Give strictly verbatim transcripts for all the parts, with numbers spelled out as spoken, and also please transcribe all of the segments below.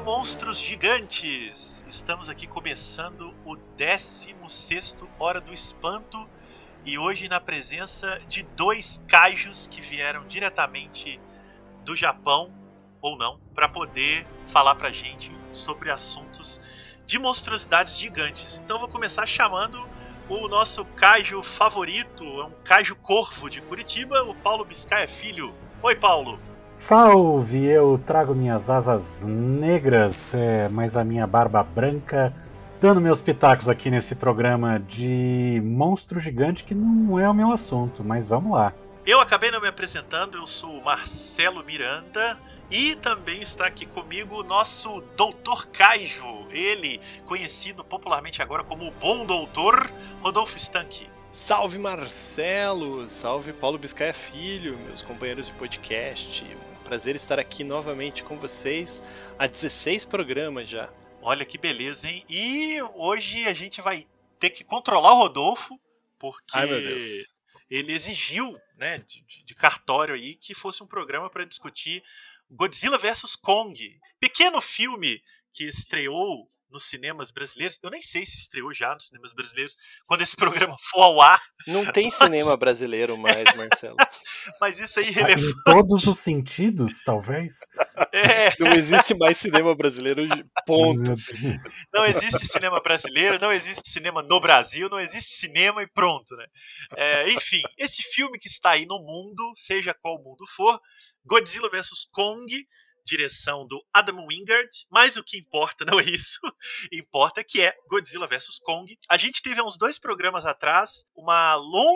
monstros gigantes! Estamos aqui começando o décimo sexto Hora do Espanto e hoje na presença de dois kaijus que vieram diretamente do Japão, ou não, para poder falar pra gente sobre assuntos de monstruosidades gigantes. Então eu vou começar chamando o nosso kaiju favorito, é um kaiju corvo de Curitiba, o Paulo Biscaia Filho. Oi, Paulo! Salve! Eu trago minhas asas negras, é, mas a minha barba branca, dando meus pitacos aqui nesse programa de monstro gigante que não é o meu assunto, mas vamos lá. Eu acabei não me apresentando, eu sou o Marcelo Miranda e também está aqui comigo o nosso doutor Kaiju, ele conhecido popularmente agora como o Bom Doutor, Rodolfo Stanchi. Salve Marcelo, salve Paulo Biscaia Filho, meus companheiros de podcast. Prazer estar aqui novamente com vocês há dezesseis programas já. Olha que beleza, hein? E hoje a gente vai ter que controlar o Rodolfo, porque Ai, meu Deus. ele exigiu, né, de, de cartório aí, que fosse um programa para discutir Godzilla versus Kong. Pequeno filme que estreou nos cinemas brasileiros. Eu nem sei se estreou já nos cinemas brasileiros quando esse programa for ao ar. Não tem cinema brasileiro mais, Marcelo. Mas isso aí é relevante. Em todos os sentidos, talvez. É. Não existe mais cinema brasileiro, ponto. Não existe cinema brasileiro, não existe cinema no Brasil, não existe cinema e pronto, né? É, enfim, esse filme que está aí no mundo, seja qual mundo for, Godzilla versus Kong, direção do Adam Wingard, mas o que importa não é isso, importa que é Godzilla versus Kong. A gente teve há uns dois programas atrás uma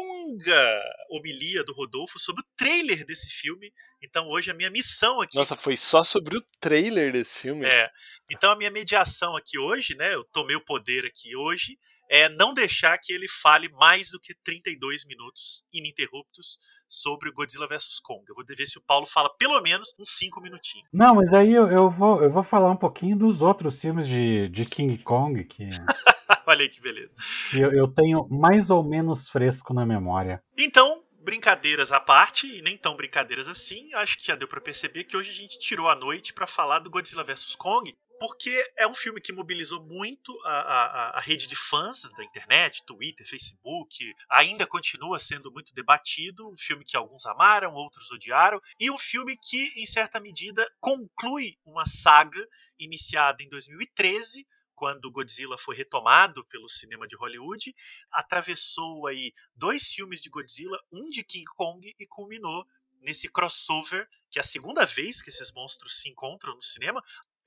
longa homilia do Rodolfo sobre o trailer desse filme, então hoje a minha missão aqui... Nossa, foi só sobre o trailer desse filme? É, então a minha mediação aqui hoje, né, eu tomei o poder aqui hoje, é não deixar que ele fale mais do que trinta e dois minutos ininterruptos sobre o Godzilla versus Kong. Eu vou ver se o Paulo fala pelo menos uns cinco minutinhos. Não, mas aí eu, eu, vou, eu vou falar um pouquinho dos outros filmes de, de King Kong, que Olha aí que beleza. eu, eu tenho mais ou menos fresco na memória. Então, brincadeiras à parte, e nem tão brincadeiras assim, acho que já deu pra perceber que hoje a gente tirou a noite pra falar do Godzilla versus Kong, porque é um filme que mobilizou muito a, a, a rede de fãs da internet, Twitter, Facebook, ainda continua sendo muito debatido, um filme que alguns amaram, outros odiaram, e um filme que, em certa medida, conclui uma saga iniciada em dois mil e treze, quando Godzilla foi retomado pelo cinema de Hollywood, atravessou aí dois filmes de Godzilla, um de King Kong, e culminou nesse crossover, que é a segunda vez que esses monstros se encontram no cinema.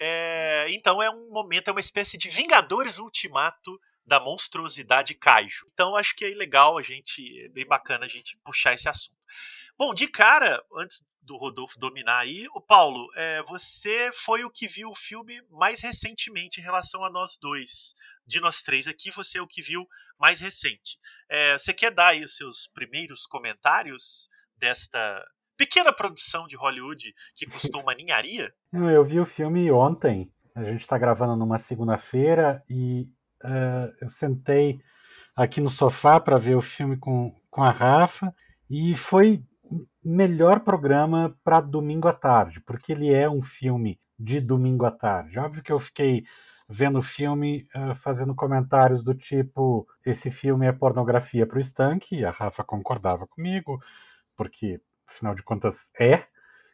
É, então é um momento, é uma espécie de Vingadores Ultimato da monstruosidade kaiju. Então acho que é legal a gente, é bem bacana a gente puxar esse assunto. Bom, de cara, antes do Rodolfo dominar aí, o Paulo, é, você foi o que viu o filme mais recentemente em relação a nós dois. De nós três aqui, você é o que viu mais recente. É, você quer dar aí os seus primeiros comentários desta pequena produção de Hollywood que custou uma ninharia? Eu vi o filme ontem, a gente está gravando numa segunda-feira e uh, eu sentei aqui no sofá para ver o filme com, com a Rafa e foi o melhor programa para domingo à tarde, porque ele é um filme de domingo à tarde. Óbvio que eu fiquei vendo o filme uh, fazendo comentários do tipo, esse filme é pornografia para o Stank, e a Rafa concordava comigo, porque afinal de contas é,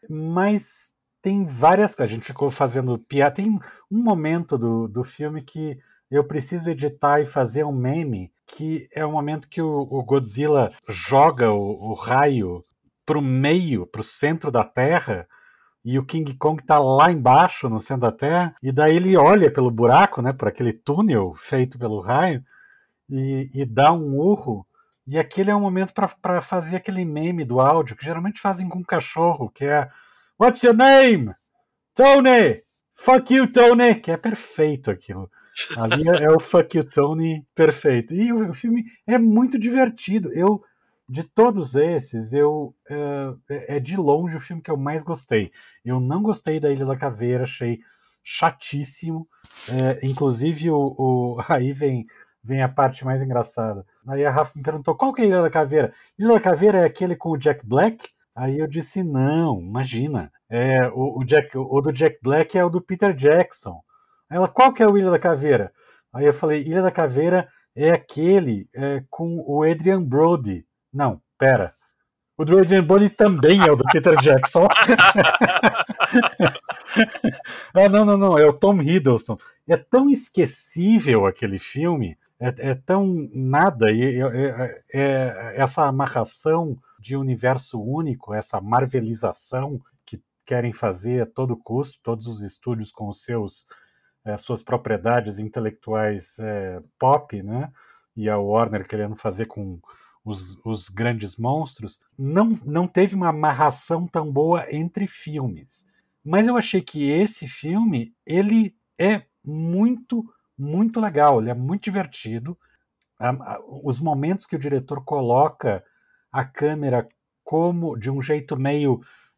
mas tem várias, a gente ficou fazendo piada, tem um momento do, do filme que eu preciso editar e fazer um meme, que é o momento que o, o Godzilla joga o, o raio pro meio, pro centro da Terra, e o King Kong tá lá embaixo, no centro da Terra, e daí ele olha pelo buraco, né, por aquele túnel feito pelo raio, e, e dá um urro. E aquele é um momento para fazer aquele meme do áudio, que geralmente fazem com cachorro, que é What's your name? Tony! Fuck you, Tony! Que é perfeito aquilo. Ali é, é o Fuck you, Tony perfeito. E o, o filme é muito divertido. Eu, de todos esses, eu é, é de longe o filme que eu mais gostei. Eu não gostei da Ilha da Caveira, achei chatíssimo. É, inclusive, o, o, aí vem... vem a parte mais engraçada. Aí a Rafa me perguntou, qual que é a Ilha da Caveira? Ilha da Caveira é aquele com o Jack Black? Aí eu disse, não, imagina. É, o, o, Jack, o do Jack Black é o do Peter Jackson. Aí ela, qual que é o Ilha da Caveira? Aí eu falei, Ilha da Caveira é aquele é, com o Adrian Brody. Não, pera. O do Adrian Brody também é o do Peter Jackson. Ah, não, não, não, é o Tom Hiddleston. É tão esquecível aquele filme, é, é tão nada, e é, é, é, essa amarração de universo único, essa marvelização que querem fazer a todo custo, todos os estúdios com os seus é, suas propriedades intelectuais é, pop, né? E a Warner querendo fazer com os, os grandes monstros, não, não teve uma amarração tão boa entre filmes. Mas eu achei que esse filme, ele é muito, muito legal, ele é muito divertido. Os momentos que o diretor coloca a câmera como de um jeito meio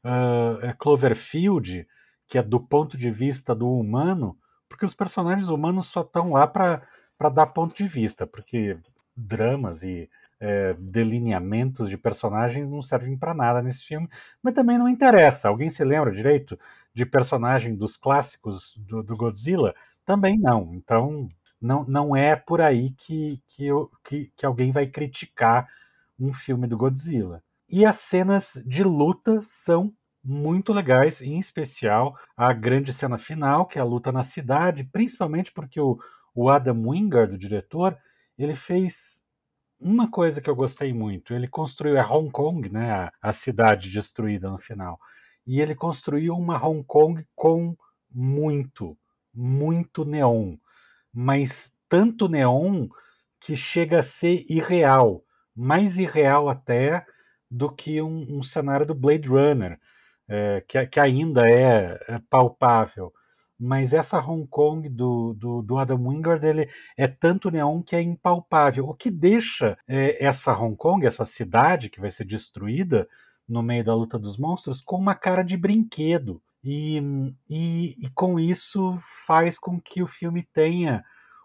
uh, Cloverfield, que é do ponto de vista do humano, porque os personagens humanos só estão lá para dar ponto de vista, porque dramas e é, delineamentos de personagens não servem para nada nesse filme, mas também não interessa. Alguém se lembra direito de personagem dos clássicos do, do Godzilla? Também não. Então, não, não é por aí que, que, eu, que, que alguém vai criticar um filme do Godzilla. E as cenas de luta são muito legais, em especial a grande cena final, que é a luta na cidade, principalmente porque o, o Adam Wingard, o diretor, ele fez uma coisa que eu gostei muito. Ele construiu a Hong Kong, né, a, a cidade destruída no final. E ele construiu uma Hong Kong com muito, muito neon. Mas tanto neon que chega a ser irreal. Mais irreal até do que um, um cenário do Blade Runner, é, que, que ainda é, é palpável. Mas essa Hong Kong do, do, do Adam Wingard, ele é tanto neon que é impalpável. O que deixa é, essa Hong Kong, essa cidade que vai ser destruída no meio da luta dos monstros, com uma cara de brinquedo. E, e, e com isso faz com que o filme tenha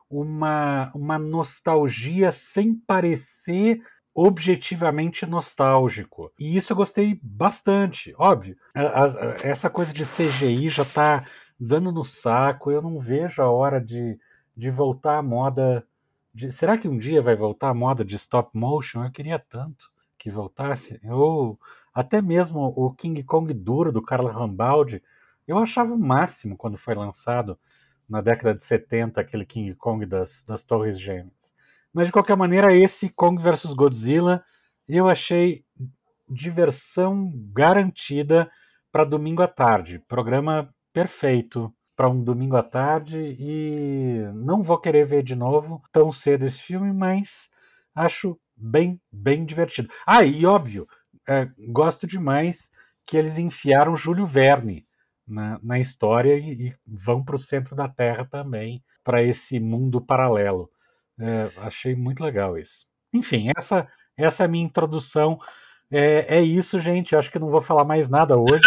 uma, uma nostalgia sem parecer objetivamente nostálgico. E isso eu gostei bastante. Óbvio, a, a, essa coisa de C G I já está dando no saco. Eu não vejo a hora de, de voltar à moda. De, será que um dia vai voltar a moda de stop motion? Eu queria tanto que voltasse. Ou até mesmo o King Kong duro do Carlo Rambaldi. Eu achava o máximo quando foi lançado na década de setenta, aquele King Kong das, das Torres Gêmeas. Mas, de qualquer maneira, esse Kong versus Godzilla eu achei diversão garantida para domingo à tarde. Programa perfeito para um domingo à tarde e não vou querer ver de novo tão cedo esse filme, mas acho bem, bem divertido. Ah, e óbvio, é, gosto demais que eles enfiaram Júlio Verne na, na história e, e vão para o centro da Terra também, para esse mundo paralelo. É, achei muito legal isso. Enfim, essa, essa é a minha introdução. É, é isso, gente. Acho que não vou falar mais nada hoje.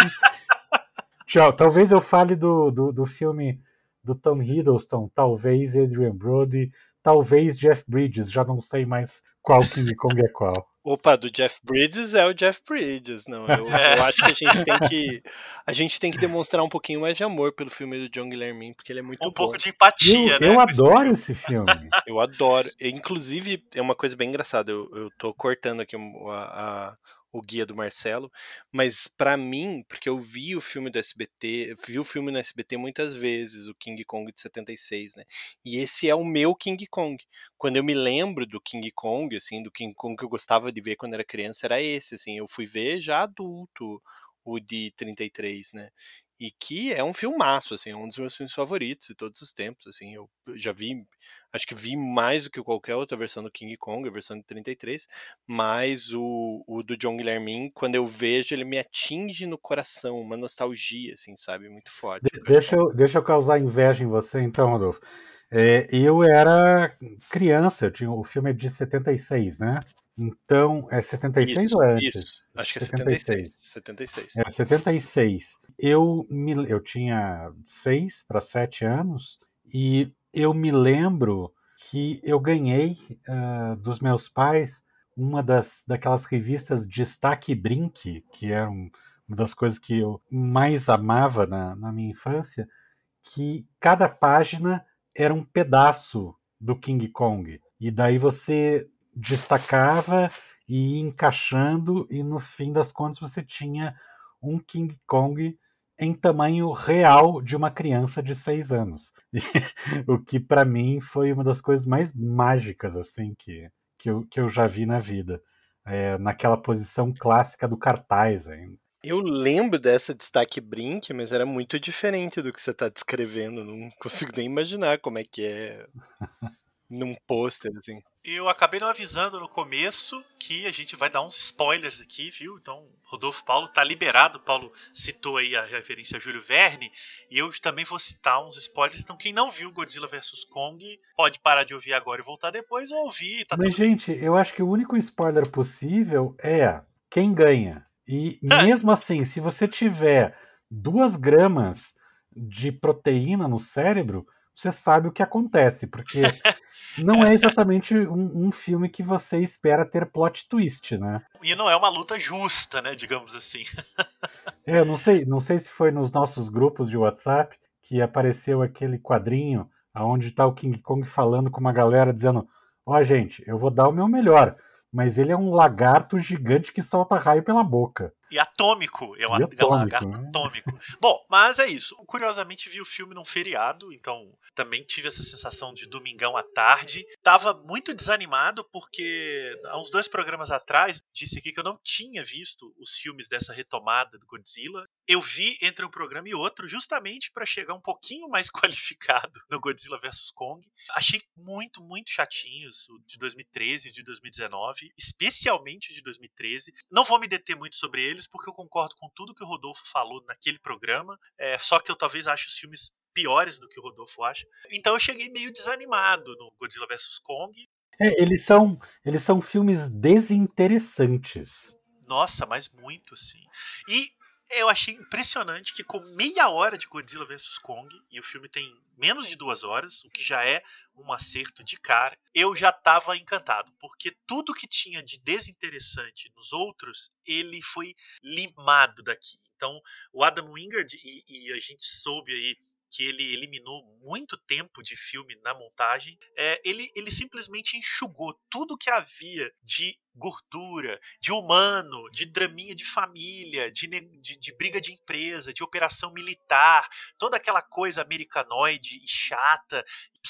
Tchau. Talvez eu fale do, do, do filme do Tom Hiddleston, talvez Adrian Brody, talvez Jeff Bridges. Já não sei mais qual King Kong é qual. Opa, do Jeff Bridges é o Jeff Bridges, não. Eu, eu acho que a gente tem que a gente tem que demonstrar um pouquinho mais de amor pelo filme do John Guillermin, porque ele é muito um bom. pouco de empatia, eu, né? Eu adoro esse filme. Eu adoro. Inclusive, é uma coisa bem engraçada. Eu, eu tô cortando aqui a, a, o guia do Marcelo, mas pra mim, porque eu vi o filme do S B T, vi o filme no S B T muitas vezes, o King Kong de setenta e seis, né? E esse é o meu King Kong. Quando eu me lembro do King Kong, assim, do King Kong que eu gostava de ver quando era criança, era esse, assim. Eu fui ver já adulto o de trinta e três, né? E que é um filmaço, assim, é um dos meus filmes favoritos de todos os tempos, assim. Eu já vi, acho que vi mais do que qualquer outra versão do King Kong, a versão de trinta e três, mas o, o do John Guillermin, quando eu vejo, ele me atinge no coração, uma nostalgia, assim, sabe, muito forte. De- deixa, eu, deixa eu causar inveja em você, então, Rodolfo. É, eu era criança, eu tinha, o filme é de setenta e seis, né? Então, é setenta e seis Isso, ou é antes? isso. Acho que é setenta e seis. setenta e seis. É, setenta e seis. Eu, me, eu tinha seis para sete anos e eu me lembro que eu ganhei uh, dos meus pais uma das daquelas revistas Destaque e Brinque, que eram uma das coisas que eu mais amava na, na minha infância, que cada página era um pedaço do King Kong. E daí você destacava e ia encaixando, e no fim das contas você tinha um King Kong em tamanho real de uma criança de seis anos. O que para mim foi uma das coisas mais mágicas assim que, que, eu, que eu já vi na vida. É, naquela posição clássica do cartaz ainda. Eu lembro dessa destaque Brink, mas era muito diferente do que você está descrevendo. Não consigo nem imaginar como é que é num pôster, assim. Eu acabei não avisando no começo que a gente vai dar uns spoilers aqui, viu? Então, Rodolfo Paulo tá liberado. O Paulo citou aí a referência a Júlio Verne, e eu também vou citar uns spoilers. Então, quem não viu Godzilla versus. Kong pode parar de ouvir agora e voltar depois, ou ouvir. Tá Mas, tudo... gente, eu acho que o único spoiler possível é quem ganha. E mesmo assim, se você tiver duas gramas de proteína no cérebro, você sabe o que acontece, porque não é exatamente um, um filme que você espera ter plot twist, né? E não é uma luta justa, né, digamos assim. É, eu não sei, não sei se foi nos nossos grupos de WhatsApp que apareceu aquele quadrinho onde está o King Kong falando com uma galera dizendo: ó, oh, gente, eu vou dar o meu melhor, mas ele é um lagarto gigante que solta raio pela boca. E atômico, é um E atômico, lagarto né? atômico. Bom, mas é isso. Curiosamente vi o filme num feriado, então também tive essa sensação de domingão à tarde. Tava muito desanimado porque há uns dois programas atrás disse aqui que eu não tinha visto os filmes dessa retomada do Godzilla. Eu vi entre um programa e outro justamente para chegar um pouquinho mais qualificado no Godzilla versus. Kong. Achei muito, muito chatinhos o de dois mil e treze e o de dois mil e dezenove, especialmente o de dois mil e treze. Não vou me deter muito sobre eles, porque eu concordo com tudo que o Rodolfo falou naquele programa, é, só que eu talvez ache os filmes piores do que o Rodolfo acha. Então eu cheguei meio desanimado no Godzilla versus. Kong. É, eles são, eles são filmes desinteressantes. Nossa, mas muito, sim. E eu achei impressionante que com meia hora de Godzilla versus. Kong, e o filme tem menos de duas horas, o que já é um acerto de cara, eu já estava encantado, porque tudo que tinha de desinteressante nos outros, ele foi limado daqui. Então, o Adam Wingard, e, e a gente soube aí que ele eliminou muito tempo de filme na montagem, é, ele, ele simplesmente enxugou tudo que havia de gordura, de humano, de draminha de família, de, de, de briga de empresa, de operação militar, toda aquela coisa americanoide e chata,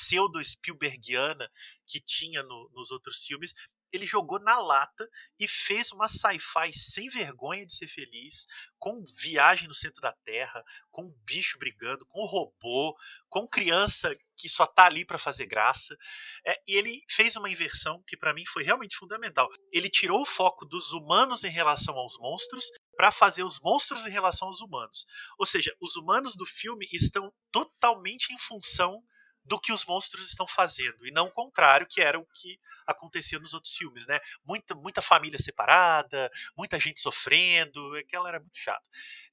pseudo-Spielbergiana que tinha no, nos outros filmes. Ele jogou na lata e fez uma sci-fi sem vergonha de ser feliz, com viagem no centro da Terra, com um bicho brigando, com um robô, com criança que só tá ali para fazer graça. É, e ele fez uma inversão que para mim foi realmente fundamental. Ele tirou o foco dos humanos em relação aos monstros para fazer os monstros em relação aos humanos. Ou seja, os humanos do filme estão totalmente em função do que os monstros estão fazendo, e não o contrário, que era o que acontecia nos outros filmes, né? Muita, muita família separada, muita gente sofrendo, aquela era muito chato.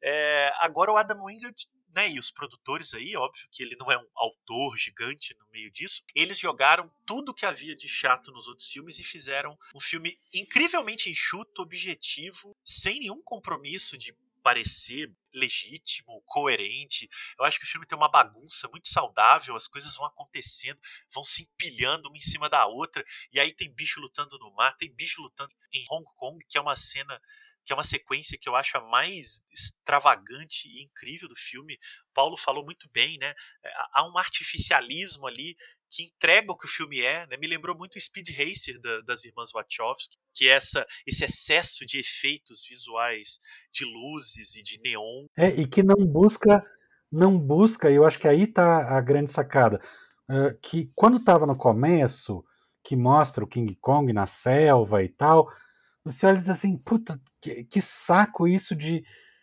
É, agora o Adam Wingard, né, e os produtores aí, óbvio que ele não é um autor gigante no meio disso, eles jogaram tudo que havia de chato nos outros filmes e fizeram um filme incrivelmente enxuto, objetivo, sem nenhum compromisso de parecer legítimo, coerente. Eu acho que o filme tem uma bagunça muito saudável, as coisas vão acontecendo, vão se empilhando uma em cima da outra, e aí tem bicho lutando no mar, tem bicho lutando em Hong Kong, que é uma cena, que é uma sequência que eu acho a mais extravagante e incrível do filme. Paulo falou muito bem, né? Há um artificialismo ali que entrega o que o filme é, né? Me lembrou muito o Speed Racer da, das irmãs Wachowski, que é essa, esse excesso de efeitos visuais, de luzes e de neon. É, e que não busca, não busca, e eu acho que aí tá a grande sacada, uh, que quando estava no começo, que mostra o King Kong na selva e tal, você olha e diz assim, puta, que, que saco isso de,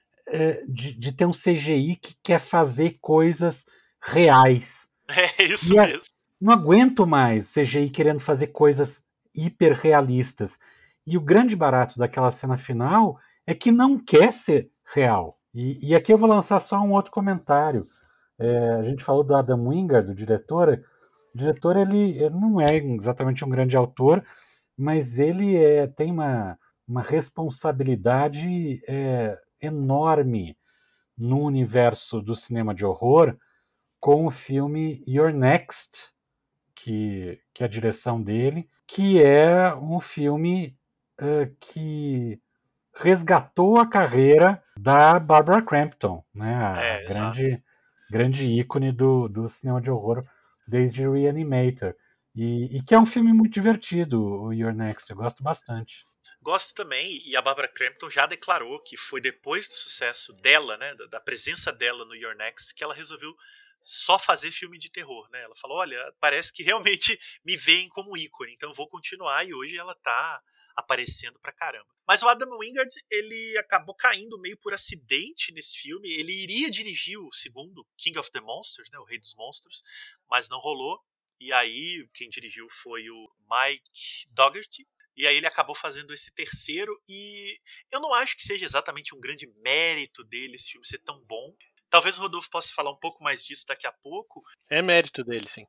de, de ter um C G I que quer fazer coisas reais. É isso e mesmo. A, não aguento mais C G I querendo fazer coisas hiperrealistas. E o grande barato daquela cena final é que não quer ser real. E, e aqui eu vou lançar só um outro comentário. É, a gente falou do Adam Wingard, do diretor. O diretor ele, ele não é exatamente um grande autor, mas ele é, tem uma, uma responsabilidade é, enorme no universo do cinema de horror com o filme You're Next, que, que é a direção dele, que é um filme uh, que resgatou a carreira da Barbara Crampton, né? A É, grande, grande ícone do, do cinema de horror desde Reanimator. E, e que é um filme muito divertido, o You're Next, eu gosto bastante. Gosto também, e a Barbara Crampton já declarou que foi depois do sucesso dela, né, da, da presença dela no You're Next, que ela resolveu só fazer filme de terror, né? Ela falou, olha, parece que realmente me veem como ícone, então eu vou continuar, e hoje ela tá aparecendo pra caramba. Mas o Adam Wingard, ele acabou caindo meio por acidente nesse filme. Ele iria dirigir o segundo, King of the Monsters, né, o Rei dos Monstros, mas não rolou. E aí quem dirigiu foi o Mike Dougherty. E aí ele acabou fazendo esse terceiro, e eu não acho que seja exatamente um grande mérito dele esse filme ser tão bom. Talvez o Rodolfo possa falar um pouco mais disso daqui a pouco. É mérito dele, sim.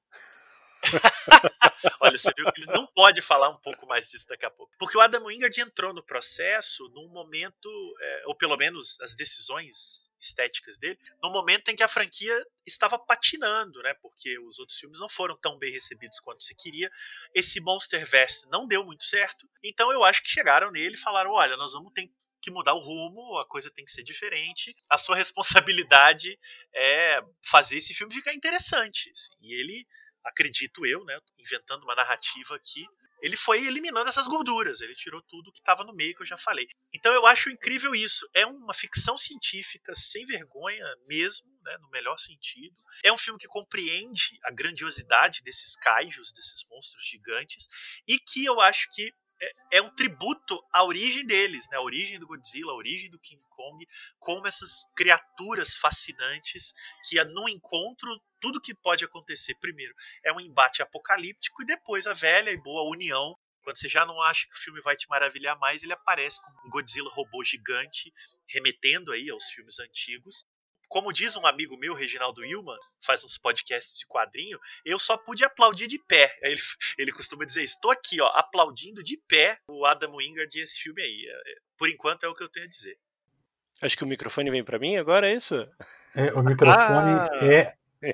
Olha, você viu que ele não pode falar um pouco mais disso daqui a pouco. Porque o Adam Wingard entrou no processo num momento, é, ou pelo menos as decisões estéticas dele, num momento em que a franquia estava patinando, né? Porque os outros filmes não foram tão bem recebidos quanto se queria. Esse Monsterverse não deu muito certo. Então eu acho que chegaram nele e falaram, olha, nós vamos ter que mudar o rumo, a coisa tem que ser diferente. A sua responsabilidade é fazer esse filme ficar interessante. Assim. E ele, acredito eu, né, inventando uma narrativa aqui, ele foi eliminando essas gorduras, ele tirou tudo que estava no meio, que eu já falei. Então eu acho incrível isso. É uma ficção científica sem vergonha mesmo, né, no melhor sentido. É um filme que compreende a grandiosidade desses kaijus, desses monstros gigantes, e que eu acho que é um tributo à origem deles, né? A origem do Godzilla, a origem do King Kong, como essas criaturas fascinantes que no encontro, tudo que pode acontecer primeiro é um embate apocalíptico e depois a velha e boa união. Quando você já não acha que o filme vai te maravilhar mais, ele aparece como um Godzilla robô gigante, remetendo aí aos filmes antigos. Como diz um amigo meu, Reginaldo Hillman, faz uns podcasts de quadrinho, eu só pude aplaudir de pé. Ele, ele costuma dizer, estou aqui, ó, aplaudindo de pé o Adam Wingard e esse filme aí. Por enquanto é o que eu tenho a dizer. Acho que o microfone vem para mim agora, é isso? É, o microfone ah! é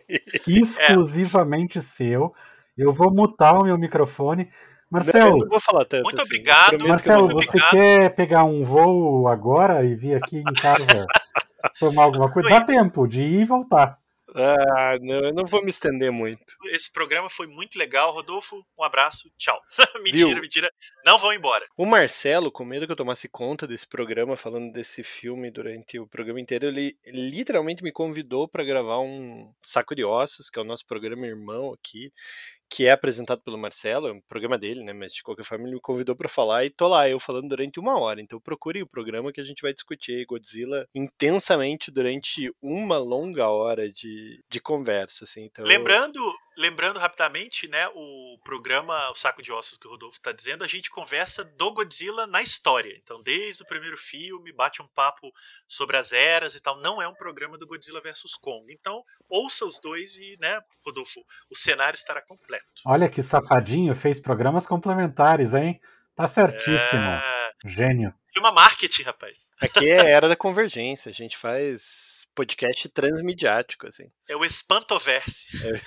exclusivamente é. seu. Eu vou mutar o meu microfone. Marcelo, não, eu não vou falar tanto. Muito assim. obrigado. Marcelo, muito você obrigado. quer pegar um voo agora e vir aqui em casa tomar alguma coisa? Dá tempo de ir e voltar. Ah, não, eu não vou me estender muito. Esse programa foi muito legal, Rodolfo. Um abraço, tchau. mentira, Viu? mentira. Não vão embora. O Marcelo, com medo que eu tomasse conta desse programa, falando desse filme durante o programa inteiro, ele literalmente me convidou para gravar um Saco de Ossos, que é o nosso programa irmão aqui, que é apresentado pelo Marcelo, é um programa dele, né, mas de qualquer forma ele me convidou para falar e tô lá, eu falando durante uma hora, então procurem o programa que a gente vai discutir Godzilla intensamente durante uma longa hora de, de conversa, assim, então... Lembrando, lembrando rapidamente, né, o programa O Saco de Ossos que o Rodolfo tá dizendo, a gente conversa do Godzilla na história, então desde o primeiro filme, bate um papo sobre as eras e tal, não é um programa do Godzilla versus Kong, então ouça os dois e, né, Rodolfo, o cenário estará completo. Olha que safadinho, fez programas complementares, hein? Tá certíssimo. É... Gênio. E uma marketing, rapaz. Aqui é era da convergência, a gente faz podcast transmediático, assim. É o Espantoverse. É.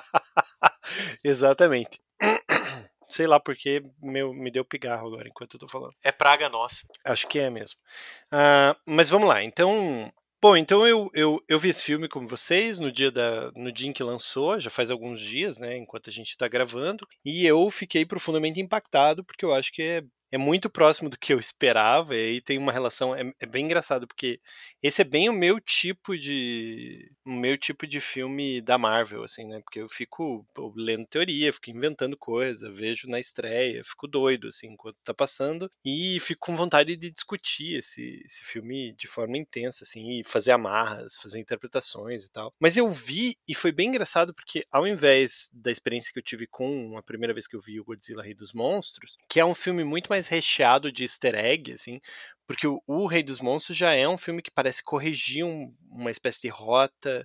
Exatamente. Sei lá porque meu, me deu pigarro agora enquanto eu tô falando. É praga nossa. Acho que é mesmo. Uh, mas vamos lá, então... Bom, então eu, eu, eu vi esse filme com vocês no dia, da, no dia em que lançou, já faz alguns dias, né, enquanto a gente está gravando, e eu fiquei profundamente impactado, porque eu acho que é, é muito próximo do que eu esperava, e aí tem uma relação, é, é bem engraçado, porque esse é bem o meu tipo de o meu tipo de filme da Marvel, assim, né, porque eu fico eu lendo teoria, fico inventando coisa, vejo na estreia, fico doido, assim, enquanto tá passando, e fico com vontade de discutir esse, esse filme de forma intensa, assim, e fazer amarras, fazer interpretações e tal. Mas eu vi, e foi bem engraçado, porque ao invés da experiência que eu tive com a primeira vez que eu vi o Godzilla Rei dos Monstros, que é um filme muito mais recheado de easter egg, assim, porque o, o Rei dos Monstros já é um filme que parece corrigir um, uma espécie de rota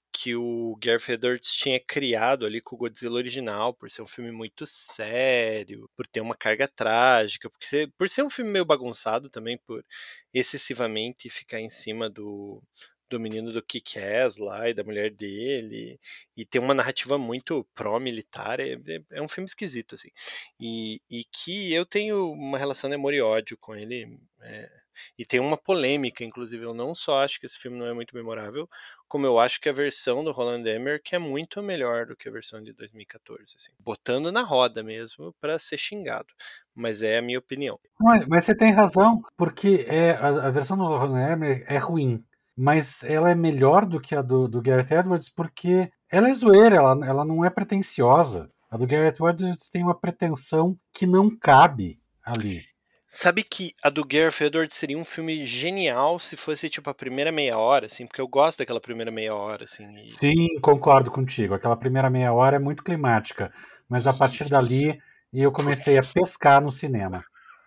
que o Gareth Edwards tinha criado ali com o Godzilla original, por ser um filme muito sério, por ter uma carga trágica, por ser, por ser um filme meio bagunçado também, por excessivamente ficar em cima do, do menino do Kick-Ass lá e da mulher dele, e ter uma narrativa muito pró-militar, é, é, é um filme esquisito, assim. E, e que eu tenho uma relação de amor e ódio com ele, é, e tem uma polêmica, inclusive, eu não só acho que esse filme não é muito memorável, como eu acho que a versão do Roland Emmerich é muito melhor do que a versão de dois mil e catorze, assim. Botando na roda mesmo para ser xingado, mas é a minha opinião. Mas, mas você tem razão, porque é, a, a versão do Roland Emmerich é ruim, mas ela é melhor do que a do, do Gareth Edwards porque ela é zoeira, ela, ela não é pretensiosa. A do Gareth Edwards tem uma pretensão que não cabe ali. Sabe que a do Gareth Edwards seria um filme genial se fosse, tipo, a primeira meia hora, assim, porque eu gosto daquela primeira meia hora, assim. E... Sim, concordo contigo. Aquela primeira meia hora é muito climática, mas a partir Isso. dali eu comecei a pescar no cinema.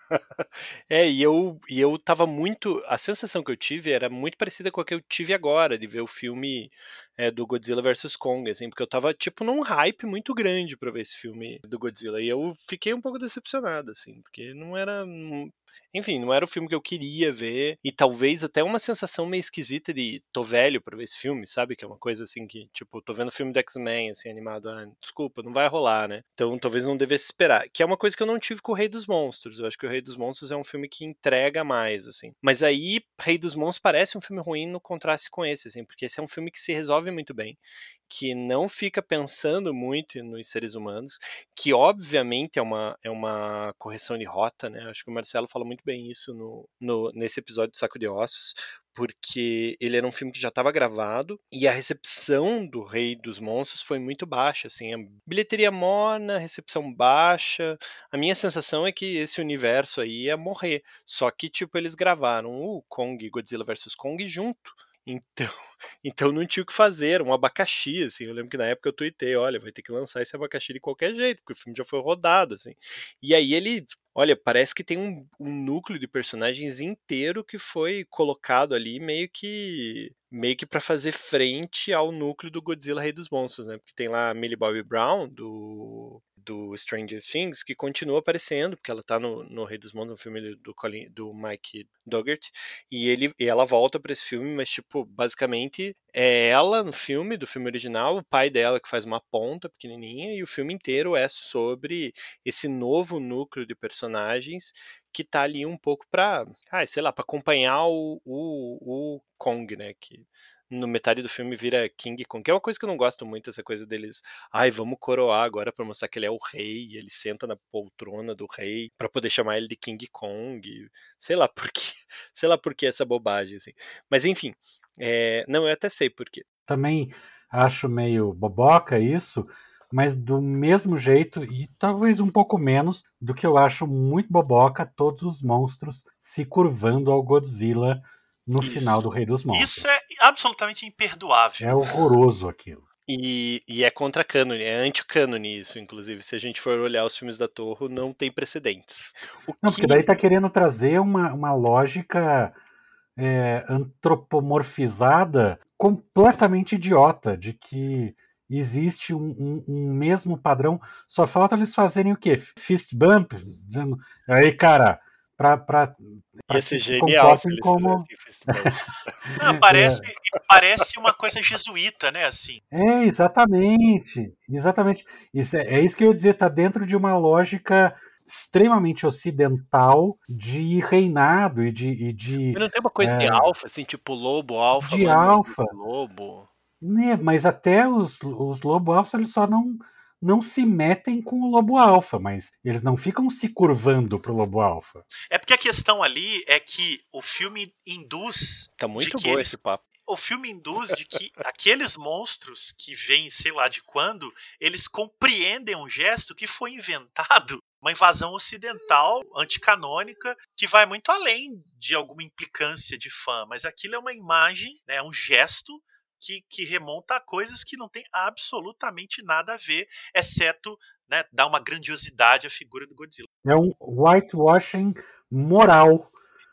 É, e eu, e eu tava muito. A sensação que eu tive era muito parecida com a que eu tive agora, de ver o filme é, do Godzilla versus Kong, assim, porque eu tava, tipo, num hype muito grande pra ver esse filme do Godzilla. E eu fiquei um pouco decepcionado, assim, porque não era. não- Enfim, não era o filme que eu queria ver. E talvez até uma sensação meio esquisita de tô velho pra ver esse filme, sabe? Que é uma coisa assim que, tipo, tô vendo o filme do X-Men, assim, animado. Ah, desculpa, não vai rolar, né? Então talvez não devesse esperar. Que é uma coisa que eu não tive com o Rei dos Monstros. Eu acho que o Rei dos Monstros é um filme que entrega mais, assim. Mas aí, Rei dos Monstros parece um filme ruim no contraste com esse, assim, porque esse é um filme que se resolve muito bem, que não fica pensando muito nos seres humanos, que obviamente é uma, é uma correção de rota, né? Acho que o Marcelo fala muito bem isso no, no, nesse episódio de Saco de Ossos, porque ele era um filme que já estava gravado e a recepção do Rei dos Monstros foi muito baixa, assim, a bilheteria morna, recepção baixa. A minha sensação é que esse universo aí ia morrer, só que tipo eles gravaram o Kong, Godzilla versus Kong junto. Então, então não tinha o que fazer, era um abacaxi, assim. Eu lembro que na época eu tuitei, olha, vai ter que lançar esse abacaxi de qualquer jeito, porque o filme já foi rodado, assim. E aí ele, olha, parece que tem um, um núcleo de personagens inteiro que foi colocado ali meio que meio que para fazer frente ao núcleo do Godzilla Rei dos Monstros, né? Porque tem lá a Millie Bobby Brown do do Stranger Things, que continua aparecendo, porque ela tá no, no Rei dos Monstros, no filme do, Colin, do Mike Dougherty, e, ele, e ela volta pra esse filme, mas, tipo, basicamente é ela no filme, do filme original, o pai dela que faz uma ponta pequenininha, e o filme inteiro é sobre esse novo núcleo de personagens que tá ali um pouco pra, ah, sei lá, pra acompanhar o, o, o Kong, né, que no metade do filme vira King Kong, que é uma coisa que eu não gosto muito, essa coisa deles, ai, vamos coroar agora pra mostrar que ele é o rei, e ele senta na poltrona do rei pra poder chamar ele de King Kong, sei lá por quê, sei lá por que essa bobagem, assim. Mas enfim, é... não, eu até sei por quê. Também acho meio boboca isso, mas do mesmo jeito, e talvez um pouco menos, do que eu acho muito boboca todos os monstros se curvando ao Godzilla no Isso. final do Rei dos Monstros. Isso é absolutamente imperdoável. É horroroso aquilo. E, e é contra cânone, é anti-cânone isso, inclusive. Se a gente for olhar os filmes da Torre, não tem precedentes. O Não, que... porque daí tá querendo trazer uma, uma lógica é, antropomorfizada completamente idiota, de que existe um, um, um mesmo padrão. Só falta eles fazerem o quê? Fist bump? Dizendo, aí, cara, pra, pra, pra Ia que ser se genial se comportem eles como... fizessem festival. Não, parece, parece uma coisa jesuíta, né? Assim. É, exatamente. Exatamente. Isso é, é isso que eu ia dizer, tá dentro de uma lógica extremamente ocidental de reinado e de, e de, Mas não tem uma coisa de é, alfa, assim, tipo lobo, alfa, de manda alfa. lobo. Né, mas até os, os lobo alfa eles só não, não se metem com o lobo alfa, mas eles não ficam se curvando pro lobo alfa. É porque a questão ali é que o filme induz Tá muito de que bom eles, esse papo. o filme induz de que aqueles monstros que vêm, sei lá de quando, eles compreendem um gesto que foi inventado, uma invasão ocidental, anticanônica, que vai muito além de alguma implicância de fã, mas aquilo é uma imagem, né, um gesto que, que remonta a coisas que não tem absolutamente nada a ver, exceto, né, dar uma grandiosidade à figura do Godzilla. É um whitewashing moral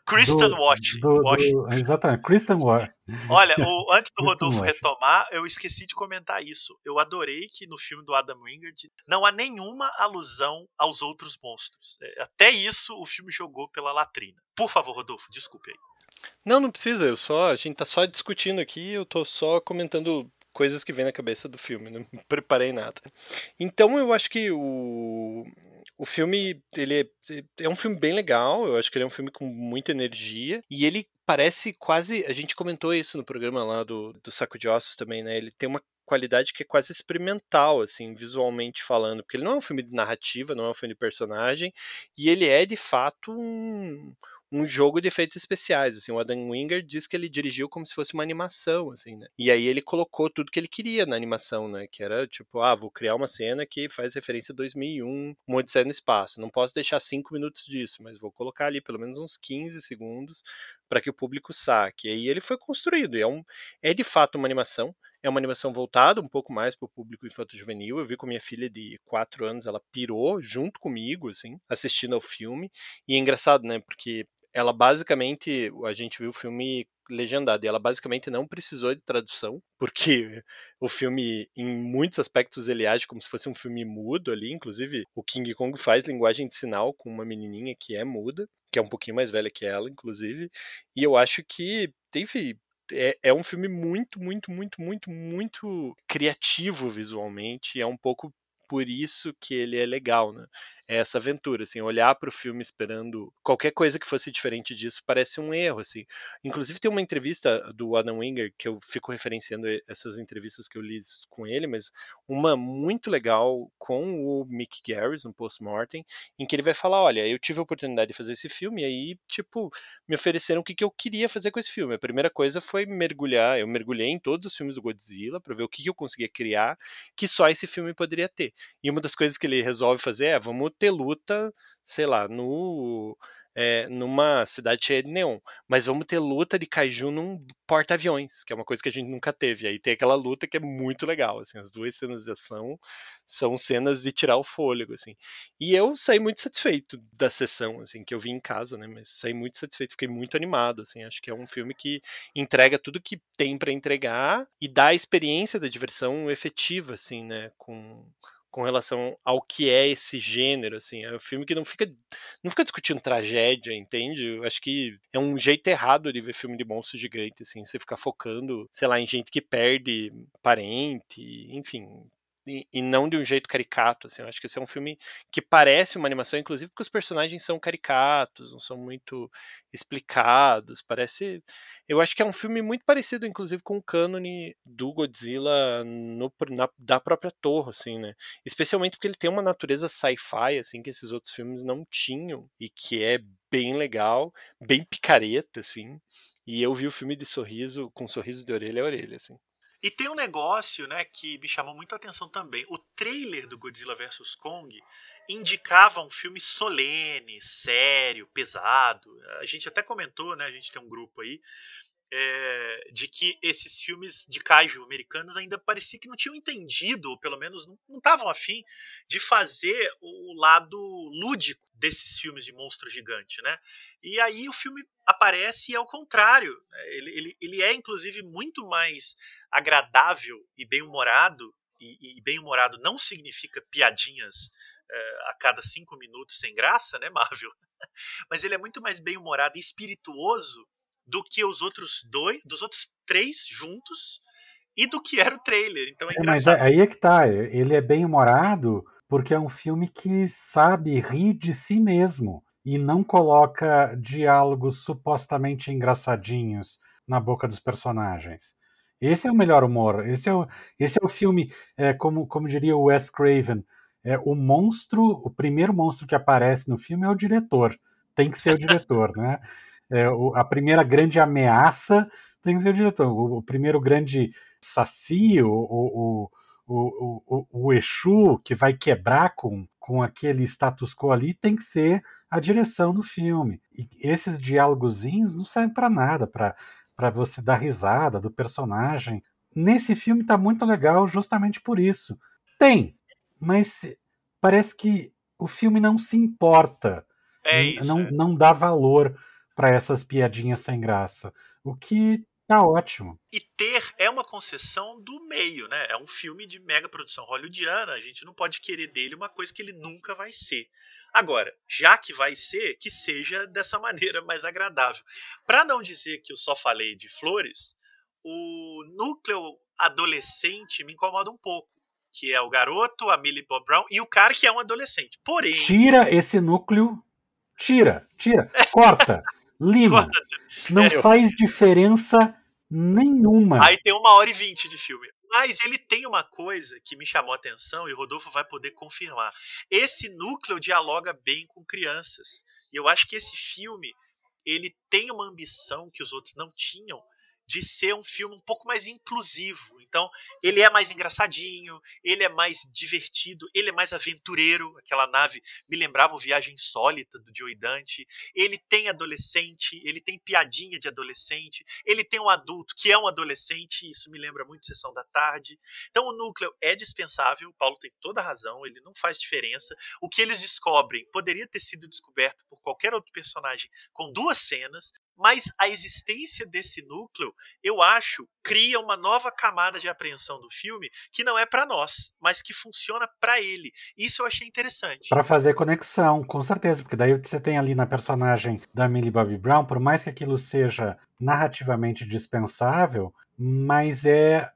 Kristen do, Watch. do, Watch. do, exatamente, Kristen Watch. Olha, o, antes do Kristen Rodolfo Watch. retomar, eu esqueci de comentar isso. Eu adorei que no filme do Adam Wingard não há nenhuma alusão aos outros monstros. Até isso o filme jogou pela latrina. Por favor, Rodolfo, desculpe aí. Não, não precisa, eu só, a gente tá só discutindo aqui, eu tô só comentando coisas que vem na cabeça do filme, não preparei nada. Então eu acho que o, o filme, ele é, é um filme bem legal, eu acho que ele é um filme com muita energia, e ele parece quase, a gente comentou isso no programa lá do, do Saco de Ossos também, né, ele tem uma qualidade que é quase experimental, assim, visualmente falando, porque ele não é um filme de narrativa, não é um filme de personagem, e ele é de fato um... um jogo de efeitos especiais, assim, o Adam Wingard diz que ele dirigiu como se fosse uma animação, assim, né, e aí ele colocou tudo que ele queria na animação, né, que era tipo, ah, vou criar uma cena que faz referência a dois mil e um, um Odisseia no Espaço, não posso deixar cinco minutos disso, mas vou colocar ali pelo menos uns quinze segundos para que o público saque, e aí ele foi construído, e é, um, é de fato uma animação, é uma animação voltada um pouco mais para o público infanto-juvenil. Eu vi com minha filha de quatro anos, ela pirou junto comigo, assim, assistindo ao filme. E é engraçado, né, porque ela basicamente, a gente viu o filme legendado, e ela basicamente não precisou de tradução, porque o filme, em muitos aspectos, ele age como se fosse um filme mudo ali, inclusive o King Kong faz linguagem de sinal com uma menininha que é muda, que é um pouquinho mais velha que ela, inclusive, e eu acho que, enfim, é, é um filme muito, muito, muito, muito, muito criativo visualmente, e é um pouco por isso que ele é legal, né? É essa aventura, assim, olhar para o filme esperando qualquer coisa que fosse diferente disso parece um erro, assim. Inclusive tem uma entrevista do Adam Wingard, que eu fico referenciando essas entrevistas que eu li com ele, mas uma muito legal com o Mick Garris, no Post-Mortem, em que ele vai falar, olha, eu tive a oportunidade de fazer esse filme, e aí, tipo, me ofereceram o que, que eu queria fazer com esse filme. A primeira coisa foi mergulhar, eu mergulhei em todos os filmes do Godzilla para ver o que, que eu conseguia criar, que só esse filme poderia ter. E uma das coisas que ele resolve fazer é, vamos ter luta, sei lá, no, é, numa cidade cheia de neon, mas vamos ter luta de kaiju num porta-aviões, que é uma coisa que a gente nunca teve. Aí tem aquela luta que é muito legal, assim, as duas cenas de ação são cenas de tirar o fôlego, assim. E eu saí muito satisfeito da sessão, assim, que eu vi em casa, né, mas saí muito satisfeito, fiquei muito animado, assim, acho que é um filme que entrega tudo que tem para entregar e dá a experiência da diversão efetiva, assim, né, com com relação ao que é esse gênero, assim, é um filme que não fica, não fica discutindo tragédia, entende? Eu acho que é um jeito errado de ver filme de monstro gigante, assim, você ficar focando, sei lá, em gente que perde parente, enfim, e, e não de um jeito caricato, assim, eu acho que esse é um filme que parece uma animação, inclusive porque os personagens são caricatos, não são muito explicados, parece... Eu acho que é um filme muito parecido, inclusive, com o cânone do Godzilla no, na, da própria Torre, assim, né? Especialmente porque ele tem uma natureza sci-fi, assim, que esses outros filmes não tinham, e que é bem legal, bem picareta, assim. E eu vi o filme de sorriso, com sorriso de orelha a orelha, assim. E tem um negócio, né, que me chamou muito a atenção também. O trailer do Godzilla versus Kong indicava um filme solene, sério, pesado. A gente até comentou, né, a gente tem um grupo aí, é, de que esses filmes de kaiju americanos ainda parecia que não tinham entendido, ou pelo menos não estavam afim de fazer o lado lúdico desses filmes de monstro gigante, né? E aí o filme aparece e é o contrário. Ele, ele, ele é, inclusive, muito mais agradável e bem-humorado, e, e bem-humorado não significa piadinhas é, a cada cinco minutos sem graça, né, Marvel? Mas ele é muito mais bem-humorado e espirituoso do que os outros dois, dos outros três juntos, e do que era o trailer. Então é, é mas engraçado. É, aí é que tá, ele é bem humorado porque é um filme que sabe rir de si mesmo e não coloca diálogos supostamente engraçadinhos na boca dos personagens. Esse é o melhor humor. Esse é o, esse é o filme, é, como, como diria o Wes Craven, é, o monstro, o primeiro monstro que aparece no filme é o diretor. Tem que ser o diretor, né? É, o, a primeira grande ameaça tem que ser o diretor. O, o primeiro grande saci, o, o, o, o, o Exu, que vai quebrar com, com aquele status quo ali, tem que ser a direção do filme. E esses diálogozinhos não servem para nada, para você dar risada do personagem. Nesse filme tá muito legal justamente por isso. Tem, mas parece que o filme não se importa, É isso. não, É. não dá valor para essas piadinhas sem graça. O que tá ótimo. E ter é uma concessão do meio, né? É um filme de mega produção hollywoodiana, a gente não pode querer dele uma coisa que ele nunca vai ser. Agora, já que vai ser, que seja dessa maneira mais agradável. Para não dizer que eu só falei de flores, o núcleo adolescente me incomoda um pouco, que é o garoto, a Millie Bob Brown e o cara que é um adolescente. Porém, Tira esse núcleo, tira, tira, corta, lima. corta- Não é, eu- faz diferença nenhuma. aí tem uma hora e vinte de filme. Mas ele tem uma coisa que me chamou a atenção e o Rodolfo vai poder confirmar. Esse núcleo dialoga bem com crianças. E eu acho que esse filme ele tem uma ambição que os outros não tinham de ser um filme um pouco mais inclusivo. Então, ele é mais engraçadinho, ele é mais divertido, ele é mais aventureiro. Aquela nave me lembrava o Viagem Insólita do Joe Dante. Ele tem adolescente, ele tem piadinha de adolescente, ele tem um adulto que é um adolescente, isso me lembra muito Sessão da Tarde. Então, o núcleo é dispensável, o Paulo tem toda a razão, ele não faz diferença. O que eles descobrem poderia ter sido descoberto por qualquer outro personagem com duas cenas, mas a existência desse núcleo, eu acho, cria uma nova camada de apreensão do filme que não é para nós, mas que funciona para ele. Isso eu achei interessante. Para fazer conexão, com certeza, porque daí você tem ali na personagem da Millie Bobby Brown, por mais que aquilo seja narrativamente dispensável, mas é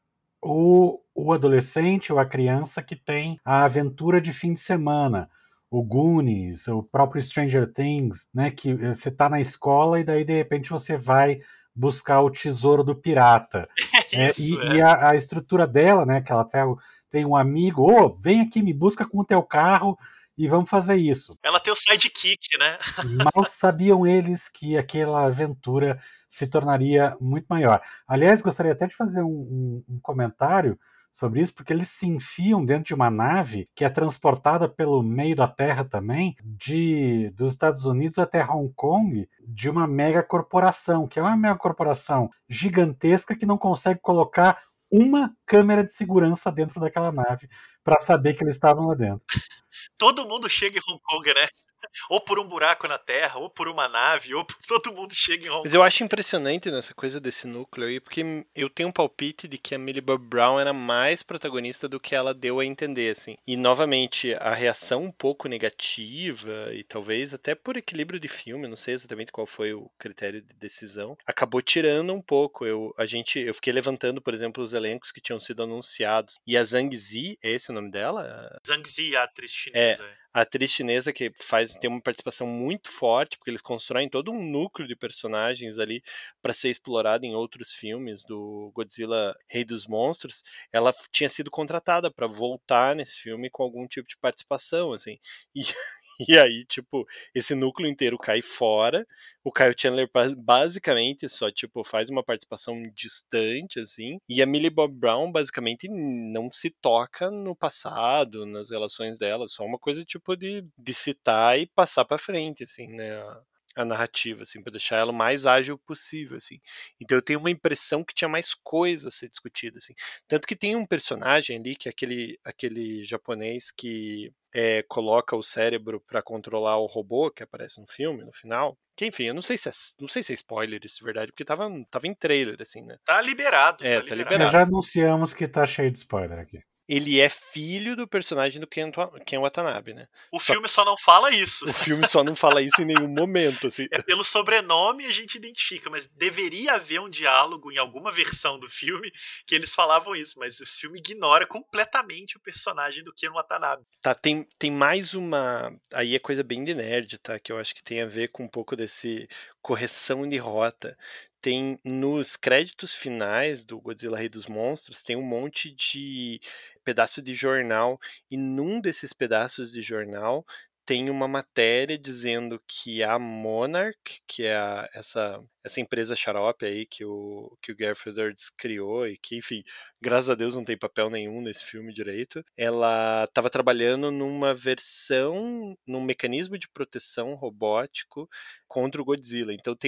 o, o adolescente ou a criança que tem a aventura de fim de semana. O Goonies, o próprio Stranger Things, né, que você tá na escola e daí de repente você vai buscar o tesouro do pirata. É isso, é, e, é. e a, a estrutura dela, né, que ela até tem um amigo, ô, oh, vem aqui, me busca com o teu carro e vamos fazer isso. Ela tem o sidekick, né? Mal sabiam eles que aquela aventura se tornaria muito maior. Aliás, gostaria até de fazer um, um, um comentário sobre isso, porque eles se enfiam dentro de uma nave que é transportada pelo meio da Terra também, de, dos Estados Unidos até Hong Kong, de uma mega corporação, que é uma mega corporação gigantesca que não consegue colocar uma câmera de segurança dentro daquela nave para saber que eles estavam lá dentro. Todo mundo chega em Hong Kong, né? Ou por um buraco na Terra, ou por uma nave, ou por... todo mundo chega em Hong Kong. Mas eu acho impressionante nessa coisa desse núcleo aí, porque eu tenho um palpite de que a Millie Bob Brown era mais protagonista do que ela deu a entender, assim. E, novamente, a reação um pouco negativa, e talvez até por equilíbrio de filme, não sei exatamente qual foi o critério de decisão, acabou tirando um pouco. Eu, a gente, eu fiquei levantando, por exemplo, os elencos que tinham sido anunciados. E a Zhang Zi, é esse o nome dela? Zhang Zi, a atriz chinesa. É. A atriz chinesa que faz, tem uma participação muito forte, porque eles constroem todo um núcleo de personagens ali para ser explorado em outros filmes do Godzilla Rei dos Monstros. Ela tinha sido contratada para voltar nesse filme com algum tipo de participação, assim. E, e aí, tipo, esse núcleo inteiro cai fora. O Kyle Chandler basicamente só, tipo, faz uma participação distante, assim. E a Millie Bob Brown basicamente não se toca no passado, nas relações dela. Só uma coisa, tipo, de, de citar e passar pra frente, assim, né? A, a narrativa, assim, pra deixar ela o mais ágil possível, assim. Então eu tenho uma impressão que tinha mais coisa a ser discutida, assim. Tanto que tem um personagem ali, que é aquele, aquele japonês que é, coloca o cérebro pra controlar o robô, que aparece no filme, no final. Que, enfim, eu não sei se é, não sei se é spoiler isso de verdade, porque tava, tava em trailer, assim, né? Tá liberado, É, tá tá liberado. liberado. Já anunciamos que tá cheio de spoiler aqui. Ele é filho do personagem do Ken, Ken Watanabe, né? O Só- filme só não fala isso. O filme só não fala isso em nenhum momento, assim. É pelo sobrenome a gente identifica, mas deveria haver um diálogo em alguma versão do filme que eles falavam isso, mas o filme ignora completamente o personagem do Ken Watanabe. Tá, tem, tem mais uma... Aí é coisa bem de nerd, tá? Que eu acho que tem a ver com um pouco desse correção de rota. Tem nos créditos finais do Godzilla Rei dos Monstros, tem um monte de pedaço de jornal, e num desses pedaços de jornal tem uma matéria dizendo que a Monarch, que é a, essa, essa empresa xarope aí que o, que o Gareth Edwards criou e que, enfim, graças a Deus não tem papel nenhum nesse filme direito, ela estava trabalhando numa versão, num mecanismo de proteção robótico contra o Godzilla. Então tem uma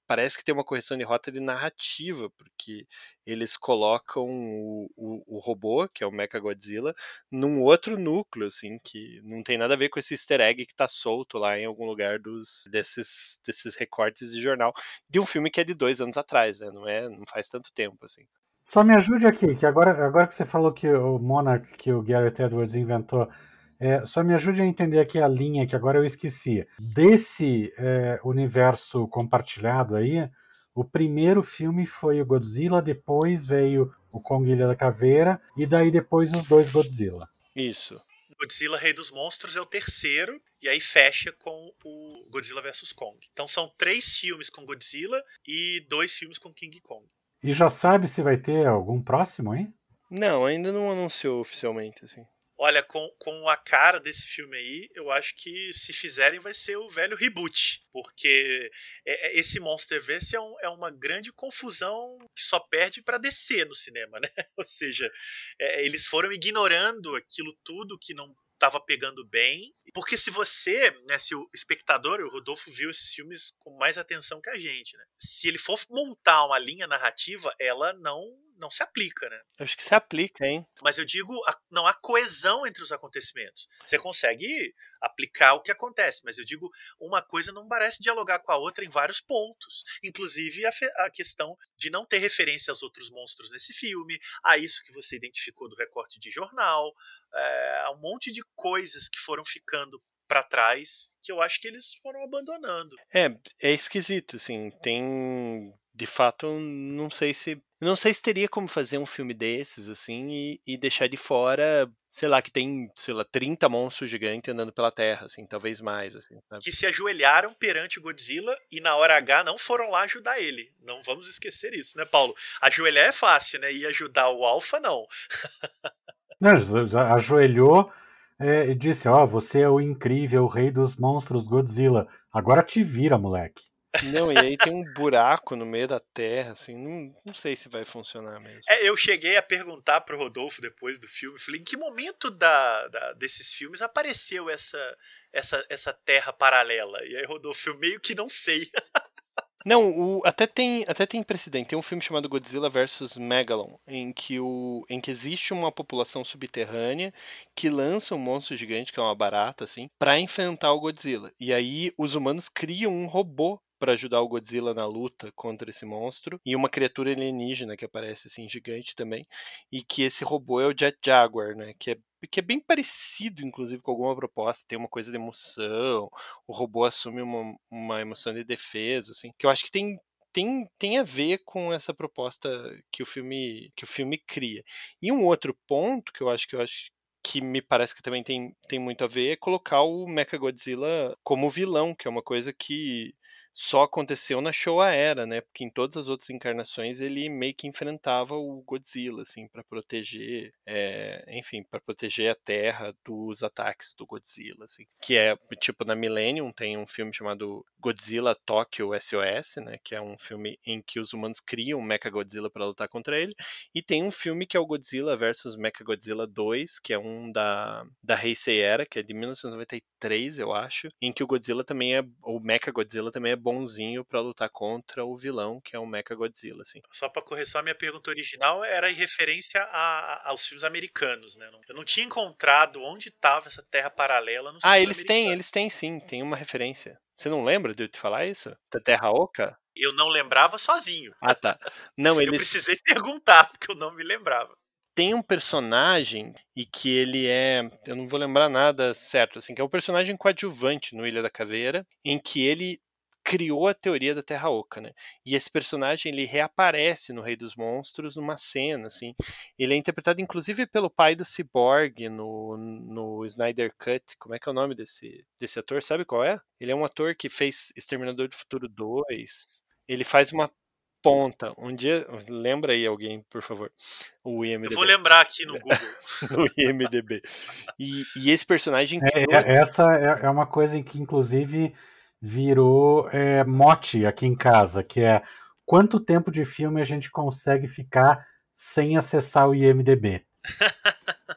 parece que tem uma correção de rota de narrativa, porque eles colocam o, o, o robô, que é o Mechagodzilla, num outro núcleo, assim, que não tem nada a ver com esse easter egg que tá solto lá em algum lugar dos, desses, desses recortes de jornal, de um filme que é de dois anos atrás, né? Não, é, não faz tanto tempo, assim. Só me ajude aqui, que agora, agora que você falou que o Monarch, que o Gareth Edwards inventou, é, só me ajude a entender aqui a linha, que agora eu esqueci. Desse é, universo compartilhado aí, o primeiro filme foi o Godzilla, depois veio o Kong Ilha da Caveira, e daí depois os dois Godzilla. Isso. Godzilla Rei dos Monstros é o terceiro, e aí fecha com o Godzilla versus Kong. Então são três filmes com Godzilla e dois filmes com King Kong. E já sabe se vai ter algum próximo, hein? Não, ainda não anunciou oficialmente, assim. Olha, com, com a cara desse filme aí, eu acho que se fizerem vai ser o velho reboot. Porque é, esse Monsterverse é, um, é uma grande confusão que só perde pra D C no cinema, né? Ou seja, é, eles foram ignorando aquilo tudo que não estava pegando bem. Porque se você, né, se o espectador, o Rodolfo viu esses filmes com mais atenção que a gente, né? Se ele for montar uma linha narrativa, ela não... não se aplica, né? Acho que se aplica, hein? Mas eu digo, a, não há coesão entre os acontecimentos. Você consegue aplicar o que acontece, mas eu digo, uma coisa não parece dialogar com a outra em vários pontos. Inclusive a, fe, a questão de não ter referência aos outros monstros nesse filme, a isso que você identificou do recorte de jornal, é, a um monte de coisas que foram ficando para trás que eu acho que eles foram abandonando. É, é esquisito, assim, tem... De fato, não sei se... Não sei se teria como fazer um filme desses, assim, e, e deixar de fora, sei lá, que tem, sei lá, trinta monstros gigantes andando pela Terra, assim, talvez mais, assim, sabe? Que se ajoelharam perante o Godzilla e na hora H não foram lá ajudar ele. Não vamos esquecer isso, né, Paulo? Ajoelhar é fácil, né? E ajudar o Alpha, não. Não, já ajoelhou é, e disse, ó, oh, você é o incrível rei dos monstros Godzilla. Agora te vira, moleque. Não, e aí tem um buraco no meio da terra, assim, não, não sei se vai funcionar mesmo. É, eu cheguei a perguntar pro Rodolfo depois do filme, falei, em que momento da, da, desses filmes apareceu essa, essa, essa terra paralela? E aí, Rodolfo, eu meio que não sei. Não, o, até, tem, até tem precedente. Tem um filme chamado Godzilla versus Megalon, em que, o, em que existe uma população subterrânea que lança um monstro gigante, que é uma barata, assim, pra enfrentar o Godzilla. E aí os humanos criam um robô para ajudar o Godzilla na luta contra esse monstro, e uma criatura alienígena que aparece assim, gigante também, e que esse robô é o Jet Jaguar, né, que é, que é bem parecido, inclusive, com alguma proposta, tem uma coisa de emoção, o robô assume uma, uma emoção de defesa, assim, que eu acho que tem Tem, tem a ver com essa proposta que o filme que o filme cria. E um outro ponto que eu acho que eu acho que me parece que também tem, tem muito a ver é colocar o Mechagodzilla como vilão, que é uma coisa que só aconteceu na Showa Era, né? Porque em todas as outras encarnações ele meio que enfrentava o Godzilla, assim, para proteger, é, enfim, para proteger a Terra dos ataques do Godzilla, assim. Que é tipo na Millennium tem um filme chamado Godzilla Tokyo S O S, né? Que é um filme em que os humanos criam o Mechagodzilla para lutar contra ele. E tem um filme que é o Godzilla versus Mechagodzilla dois, que é um da da Heisei Era, que é de mil novecentos e noventa e três, eu acho, em que o Godzilla também é o Mechagodzilla também é bonzinho pra lutar contra o vilão, que é o Mechagodzilla, assim. Só pra correção, a minha pergunta original era em referência a, aos filmes americanos, né? Eu não tinha encontrado onde estava essa terra paralela nos Ah, filmes eles têm, americanos. eles têm sim, tem uma referência. Você não lembra de eu te falar isso? Da Terra Oca? Eu não lembrava sozinho. Ah, tá. Não, eles... Eu precisei perguntar, porque eu não me lembrava. Tem um personagem e que ele é, eu não vou lembrar nada certo, assim, que é um personagem coadjuvante no Ilha da Caveira, em que ele criou a teoria da Terra Oca, né? E esse personagem ele reaparece no Rei dos Monstros numa cena, assim. Ele é interpretado inclusive pelo pai do Cyborg no, no Snyder Cut. Como é que é o nome desse, desse ator? Sabe qual é? Ele é um ator que fez Exterminador do Futuro dois. Ele faz uma ponta. Um dia, lembra aí alguém, por favor. O I M D B. Eu vou lembrar aqui no Google. No I M D B. E, e esse personagem... É, é, essa é, é uma coisa em que, inclusive, virou é, mote aqui em casa, que é quanto tempo de filme a gente consegue ficar sem acessar o I M D B.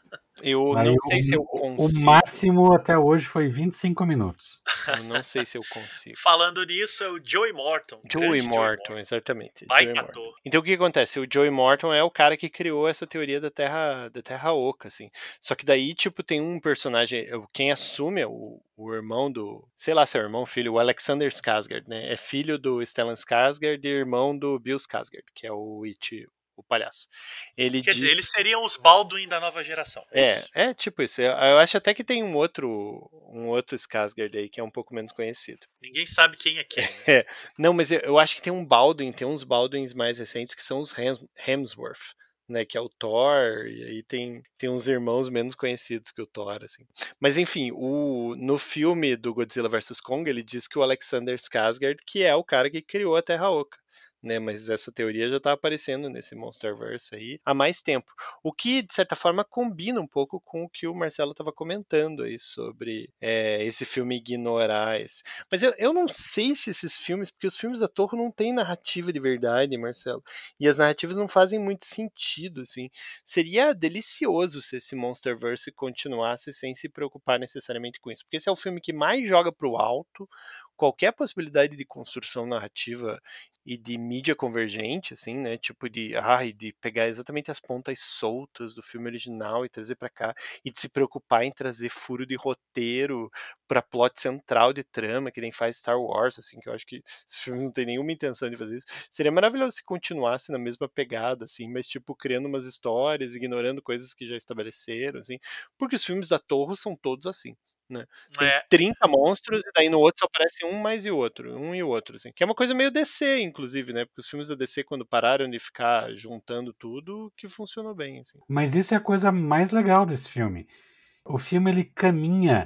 Eu Aí não o, sei se eu o consigo. máximo até hoje foi vinte e cinco minutos. Eu não sei se eu consigo. Falando nisso, é o Joey Morton. Joey grande Morton, exatamente. Baita Joey Morton. ator. Então o que acontece? O Joey Morton é o cara que criou essa teoria da Terra, da Terra Oca, assim. Só que daí, tipo, tem um personagem, quem assume é o, o irmão do, sei lá se é o irmão, filho, o Alexander Skarsgård, né? É filho do Stellan Skarsgård e irmão do Bill Skarsgård, que é o It, o palhaço. Ele Quer diz... dizer, eles seriam os Baldwin da nova geração. É, É, isso? é tipo isso. Eu, eu acho até que tem um outro, um outro Skarsgård aí que é um pouco menos conhecido. Ninguém sabe quem é quem. Né? É, não, mas eu, eu acho que tem um Baldwin, tem uns Baldwins mais recentes que são os Hems, Hemsworth, né, que é o Thor, e aí tem, tem uns irmãos menos conhecidos que o Thor, assim. Mas enfim, o, no filme do Godzilla versus. Kong, ele diz que o Alexander Skarsgård que é o cara que criou a Terra Oca. Né, mas essa teoria já está aparecendo nesse Monsterverse aí há mais tempo. O que, de certa forma, combina um pouco com o que o Marcelo estava comentando aí sobre é, esse filme ignorar esse. Mas eu, eu não sei se esses filmes, porque os filmes da Torre não têm narrativa de verdade, Marcelo, e as narrativas não fazem muito sentido, assim. Seria delicioso se esse Monsterverse continuasse sem se preocupar necessariamente com isso, porque esse é o filme que mais joga para o alto qualquer possibilidade de construção narrativa e de mídia convergente, assim, né, tipo de, ah, de pegar exatamente as pontas soltas do filme original e trazer para cá, e de se preocupar em trazer furo de roteiro para plot central de trama, que nem faz Star Wars, assim, que eu acho que esse filme não tem nenhuma intenção de fazer isso. Seria maravilhoso se continuasse na mesma pegada, assim, mas tipo, criando umas histórias, ignorando coisas que já estabeleceram, assim, porque os filmes da Torre são todos assim. Né? Tem É. trinta monstros e daí no outro só aparece um mais e o outro, um e o outro, assim. Que é uma coisa meio D C, inclusive, né? Porque os filmes da D C, quando pararam de ficar juntando tudo, que funcionou bem, assim. Mas isso é a coisa mais legal desse filme. O filme, ele caminha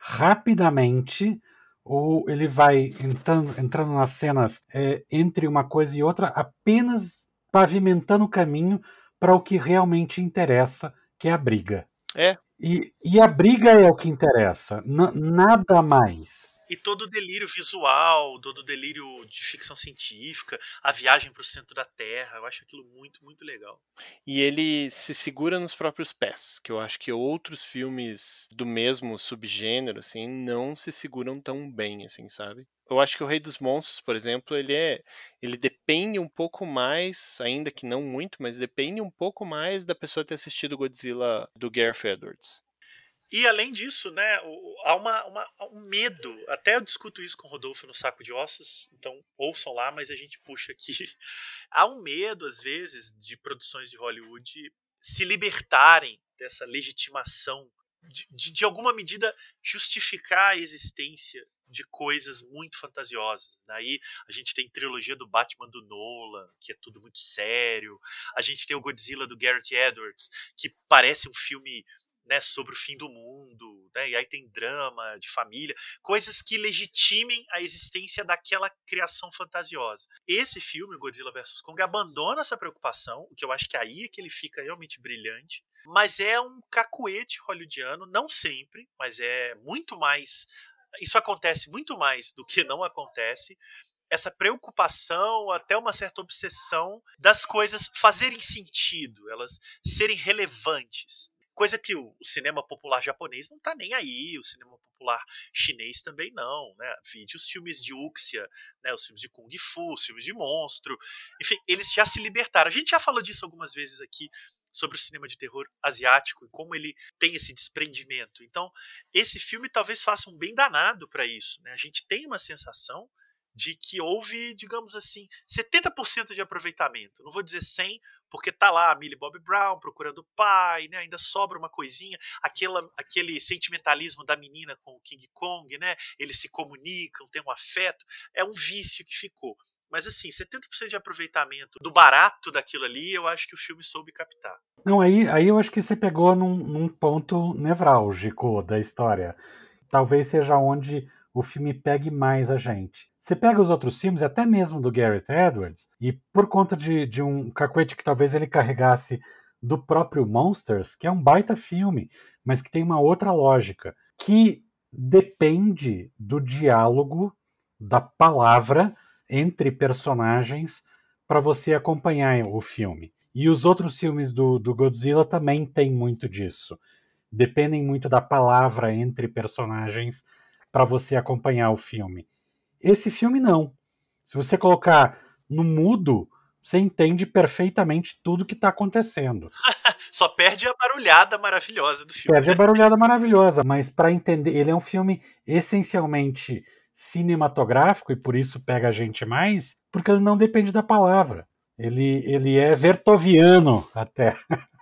rapidamente, ou ele vai entrando, entrando nas cenas é, entre uma coisa e outra, apenas pavimentando o caminho para o que realmente interessa, que é a briga. É. E, e a briga é o que interessa, N- nada mais. E todo o delírio visual, todo o delírio de ficção científica, a viagem para o centro da Terra, eu acho aquilo muito, muito legal. E ele se segura nos próprios pés, que eu acho que outros filmes do mesmo subgênero, assim, não se seguram tão bem, assim, sabe? Eu acho que o Rei dos Monstros, por exemplo, ele é, ele depende um pouco mais, ainda que não muito, mas depende um pouco mais da pessoa ter assistido o Godzilla do Gareth Edwards. E além disso, né, há uma, uma, um medo, até eu discuto isso com o Rodolfo no Saco de Ossos, então ouçam lá, mas a gente puxa aqui. Há um medo, às vezes, de produções de Hollywood se libertarem dessa legitimação, de, de, de alguma medida justificar a existência de coisas muito fantasiosas. Daí a gente tem a trilogia do Batman do Nolan, que é tudo muito sério. A gente tem o Godzilla do Gareth Edwards, que parece um filme, né, sobre o fim do mundo, né, e aí tem drama de família, coisas que legitimem a existência daquela criação fantasiosa. Esse filme, Godzilla versus. Kong, abandona essa preocupação, o que eu acho que aí é que ele fica realmente brilhante, mas é um cacuete hollywoodiano, não sempre, mas é muito mais, isso acontece muito mais do que não acontece, essa preocupação, até uma certa obsessão das coisas fazerem sentido, elas serem relevantes. Coisa que o cinema popular japonês não tá nem aí, o cinema popular chinês também não, né? Vide os filmes de Wuxia, né? Os filmes de Kung Fu, os filmes de monstro, enfim, eles já se libertaram. A gente já falou disso algumas vezes aqui, sobre o cinema de terror asiático e como ele tem esse desprendimento. Então, esse filme talvez faça um bem danado para isso, né? A gente tem uma sensação de que houve, digamos assim, setenta por cento de aproveitamento. Não vou dizer cem, porque tá lá a Millie Bobby Brown procurando o pai, né? Ainda sobra uma coisinha, aquela, aquele sentimentalismo da menina com o King Kong, né? Eles se comunicam, tem um afeto, é um vício que ficou. Mas assim, setenta por cento de aproveitamento do barato daquilo ali, eu acho que o filme soube captar. Não, aí, aí eu acho que você pegou num, num ponto nevrálgico da história. Talvez seja onde o filme pegue mais a gente. Você pega os outros filmes, até mesmo do Gareth Edwards, e por conta de, de um cacuete que talvez ele carregasse do próprio Monsters, que é um baita filme, mas que tem uma outra lógica, que depende do diálogo, da palavra entre personagens para você acompanhar o filme. E os outros filmes do, do Godzilla também têm muito disso. dependem muito da palavra entre personagens para você acompanhar o filme. Esse filme não. Se você colocar no mudo, você entende perfeitamente tudo que está acontecendo. Só perde a barulhada maravilhosa do filme. Perde a barulhada maravilhosa, mas para entender, ele é um filme essencialmente cinematográfico e por isso pega a gente mais, porque ele não depende da palavra. Ele, ele é vertoviano até.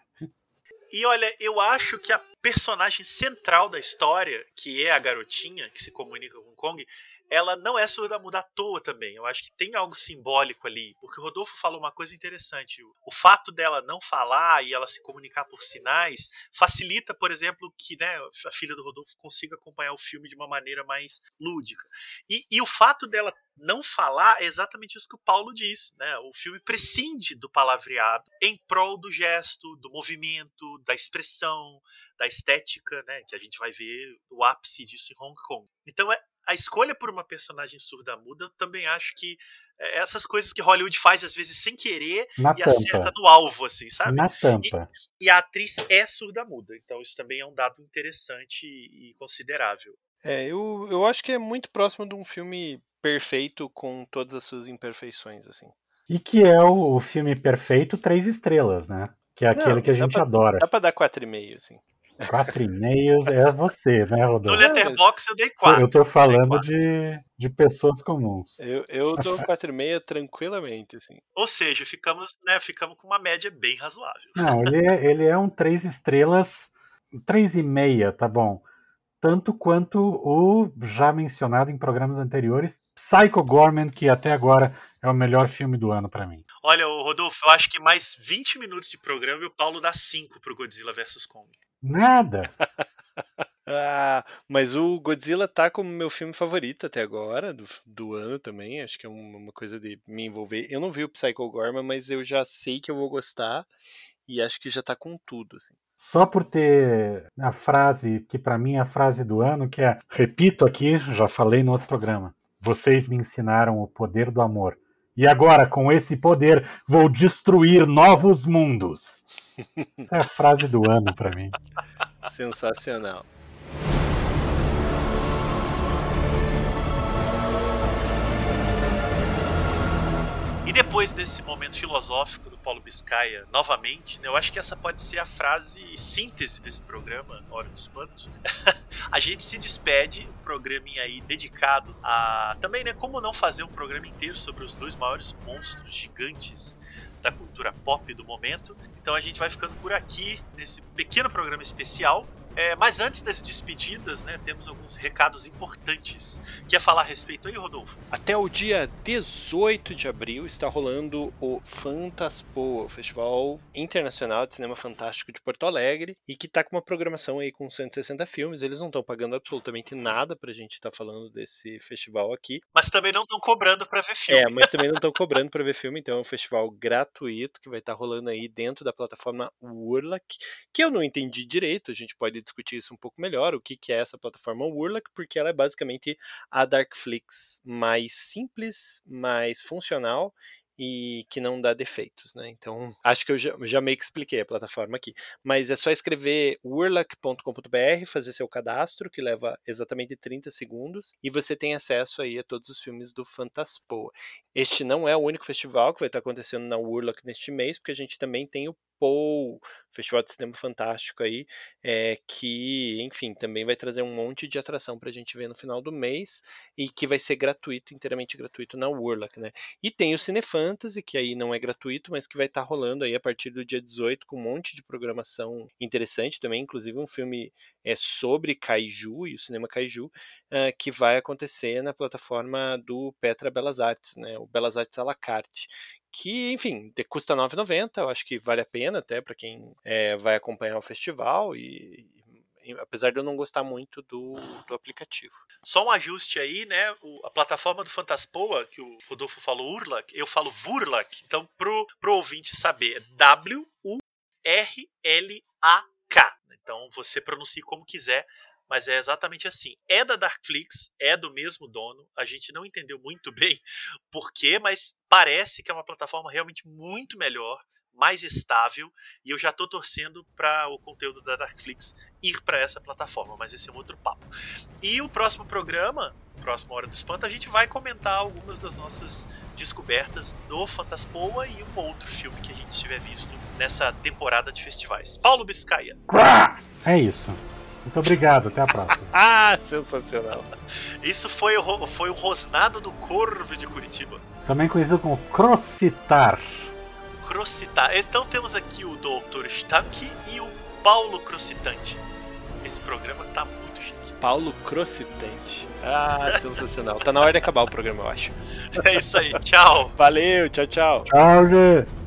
E olha, eu acho que a personagem central da história, que é a garotinha que se comunica com o Kong, ela não é surda-muda à toa também. Eu acho que tem algo simbólico ali, porque o Rodolfo falou uma coisa interessante. O fato dela não falar e ela se comunicar por sinais facilita, por exemplo, que, né, a filha do Rodolfo consiga acompanhar o filme de uma maneira mais lúdica. E, e o fato dela não falar é exatamente isso que o Paulo diz, né? O filme prescinde do palavreado em prol do gesto, do movimento, da expressão, da estética, né? Que a gente vai ver o ápice disso em Hong Kong. Então é a escolha por uma personagem surda-muda, eu também acho que é, essas coisas que Hollywood faz às vezes sem querer Na e tampa. acerta no alvo, assim, sabe? Na tampa. E, e a atriz é surda-muda, então isso também é um dado interessante e considerável. É, eu, eu acho que é muito próximo de um filme perfeito com todas as suas imperfeições, assim. E que é o, o filme perfeito, três estrelas, né? Que é aquele Não, que a dá gente pra, adora. Dá pra dar quatro e meio, assim. Quatro e meios é você, né, No Rodolfo? Letterboxd eu dei quatro. Eu tô falando eu dei quatro. de, de pessoas comuns. Eu, eu dou quatro e meio tranquilamente, assim. Ou seja, ficamos, né, ficamos com uma média bem razoável. Não, ele é, ele é um três estrelas, três e meia, tá bom. Tanto quanto o já mencionado em programas anteriores, Psycho Gorman, que até agora é o melhor filme do ano pra mim. Olha, Rodolfo, eu acho que mais vinte minutos de programa e o Paulo dá cinco pro Godzilla versus Kong. Nada. Ah, mas o Godzilla tá como meu filme favorito até agora, do, do ano também. Acho que é uma, uma coisa de me envolver. Eu não vi o Psycho Gorman, mas eu já sei que eu vou gostar e acho que já tá com tudo, assim. Só por ter a frase, que pra mim é a frase do ano, que é, repito aqui, já falei no outro programa, vocês me ensinaram o poder do amor. E agora, com esse poder, vou destruir novos mundos. Essa é a frase do ano pra mim. Sensacional. E depois desse momento filosófico do Paulo Biscaia, novamente, né, eu acho que essa pode ser a frase síntese desse programa, Hora dos Espantos. A gente se despede, um programinha aí dedicado a... Também, né, como não fazer um programa inteiro sobre os dois maiores monstros gigantes da cultura pop do momento. Então a gente vai ficando por aqui, nesse pequeno programa especial. É, mas antes das despedidas, né, temos alguns recados importantes. Quer falar a respeito aí, Rodolfo? Até o dia dezoito de abril está rolando o Fantaspoa, o Festival Internacional de Cinema Fantástico de Porto Alegre, e que está com uma programação aí com cento e sessenta filmes. Eles não estão pagando absolutamente nada pra gente estar tá falando desse festival aqui. Mas também não estão cobrando para ver filme. É, mas também não estão cobrando para ver filme, então é um festival gratuito que vai estar tá rolando aí dentro da plataforma Wurlak, que eu não entendi direito, a gente pode discutir isso um pouco melhor, o que, que é essa plataforma Wurlak, porque ela é basicamente a Darkflix mais simples, mais funcional e que não dá defeitos, né? Então, acho que eu já, já meio que expliquei a plataforma aqui. Mas é só escrever wurlak ponto com ponto b r, fazer seu cadastro, que leva exatamente trinta segundos, e você tem acesso aí a todos os filmes do Fantaspoa. Este não é o único festival que vai estar acontecendo na Wurlak neste mês, porque a gente também tem o P O U, Festival de Cinema Fantástico aí, é, que, enfim, também vai trazer um monte de atração pra gente ver no final do mês, e que vai ser gratuito, inteiramente gratuito na Wurlak, né? E tem o Cinefantasy, que aí não é gratuito, mas que vai estar rolando aí a partir do dia dezoito, com um monte de programação interessante também, inclusive um filme é, sobre Kaiju e o cinema Kaiju, uh, que vai acontecer na plataforma do Petra Belas Artes, né? O Belas Artes à la carte, que, enfim, custa nove reais e noventa centavos, eu acho que vale a pena até para quem é, vai acompanhar o festival, e, e apesar de eu não gostar muito do, do aplicativo. Só um ajuste aí, né, o, a plataforma do Fantaspoa, que o Rodolfo falou Urlak, eu falo Wurlak, então pro, pro ouvinte saber, é W U R L A K, então você pronuncia como quiser, mas é exatamente assim. É da Darkflix, é do mesmo dono. A gente não entendeu muito bem por quê, mas parece que é uma plataforma realmente muito melhor, mais estável, e eu já tô torcendo para o conteúdo da Darkflix ir para essa plataforma, mas esse é um outro papo. E o próximo programa, próxima Hora do Espanto, a gente vai comentar algumas das nossas descobertas do Fantaspoa e um outro filme que a gente tiver visto nessa temporada de festivais. Paulo Biscaia. É isso. Muito obrigado, até a próxima. Ah, sensacional. Isso foi o, foi o Rosnado do Corvo de Curitiba. Também conhecido como Crocitar. Crocitar. Então temos aqui o doutor Stank e o Paulo Crocitante. Esse programa tá muito chique. Paulo Crocitante. Ah, sensacional. Tá na hora de acabar o programa, eu acho. É isso aí, tchau. Valeu, tchau, tchau. Tchau, gente.